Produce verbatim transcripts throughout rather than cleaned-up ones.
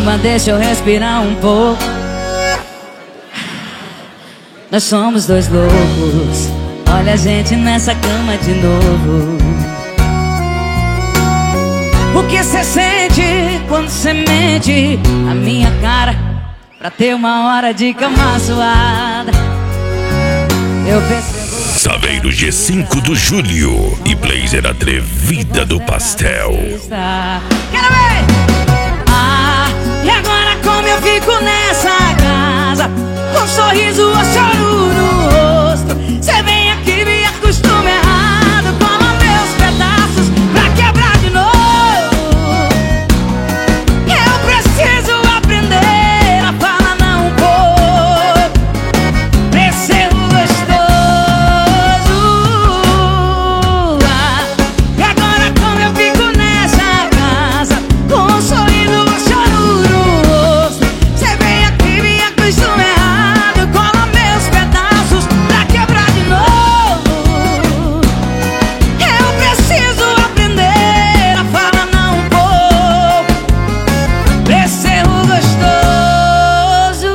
Calma, deixa eu respirar um pouco. Nós somos dois loucos. Olha a gente nessa cama de novo. O que cê sente quando cê mente a minha cara pra ter uma hora de cama suada? Eu percebo. Saveiro G cinco do Júlio e Blazer Atrevida do Pastel. Quero ver! Ah, e agora como eu fico nessa casa, com um sorriso ou choro no rosto? Cê vem aqui, me acostuma errado, cola meus pedaços pra quebrar de novo. Eu preciso aprender a falar não um pouco, pra esse erro gostoso. Ah, e agora como eu fico nessa casa, com um sorriso ou choro no rosto? Cê vem aqui, me acostuma errado, cola meus pedaços pra quebrar de novo. Eu preciso aprender a falar não um pouco, pra esse erro gostoso.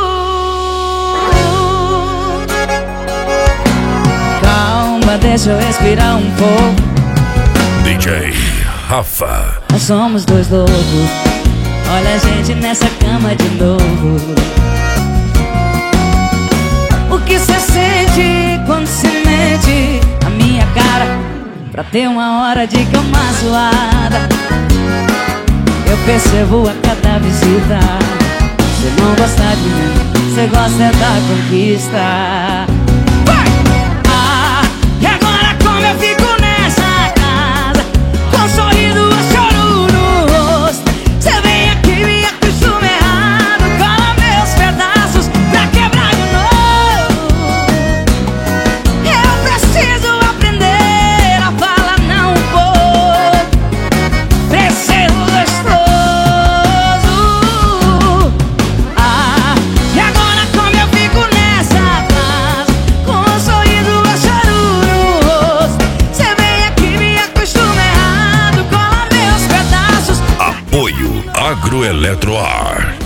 Calma, deixa eu respirar um pouco. D J Rafa. Nós somos dois loucos. Olha a gente nessa cama de novo. O que cê sente quando cê mente a minha cara pra ter uma hora de cama suada? Eu percebo a cada visita. Cê não gosta de mim, cê gosta é da conquista. Vai! Ah, e agora como eu fico nessa casa, com um sorriso ou choro no rosto? Cê vem aqui, me acostuma errado, cola meus pedaços pra quebrar de novo. Eu preciso aprender a falar não um pouco, pra esse erro gostoso. Ah, e agora como eu fico nessa casa, com um sorriso ou choro no rosto? Cê vem aqui, me acostuma errado, cola meus pedaços. Apoio Agroeletroar.